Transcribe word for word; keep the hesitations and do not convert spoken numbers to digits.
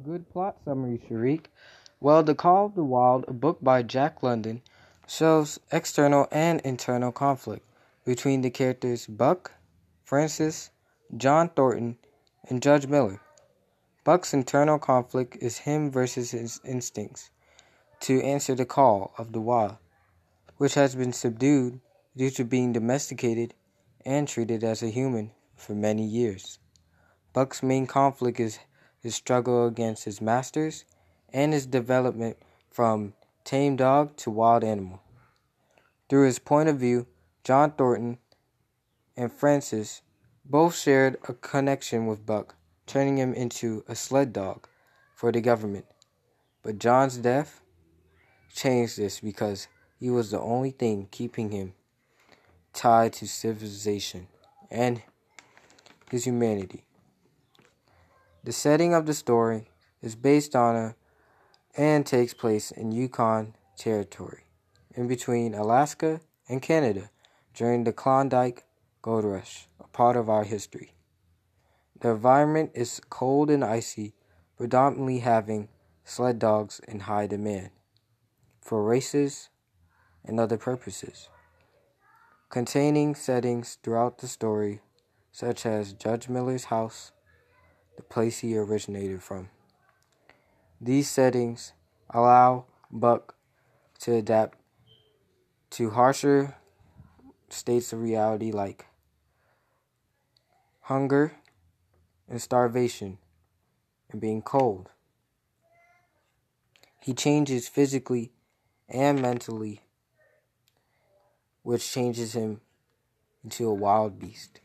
Good plot summary, Sharik. Well, The Call of the Wild, a book by Jack London, shows external and internal conflict between the characters Buck, Francis, John Thornton, and Judge Miller. Buck's internal conflict is him versus his instincts to answer the call of the wild, which has been subdued due to being domesticated and treated as a human for many years. Buck's main conflict is his struggle against his masters and his development from tame dog to wild animal. Through his point of view, John Thornton and Francis both shared a connection with Buck, turning him into a sled dog for the government. But John's death changed this because he was the only thing keeping him tied to civilization and his humanity. The setting of the story is based on a and takes place in Yukon Territory, in between Alaska and Canada, during the Klondike Gold Rush, a part of our history. The environment is cold and icy, predominantly having sled dogs in high demand for races and other purposes, containing settings throughout the story, such as Judge Miller's house, the place he originated from. These settings allow Buck to adapt to harsher states of reality like hunger and starvation and being cold. He changes physically and mentally, which changes him into a wild beast.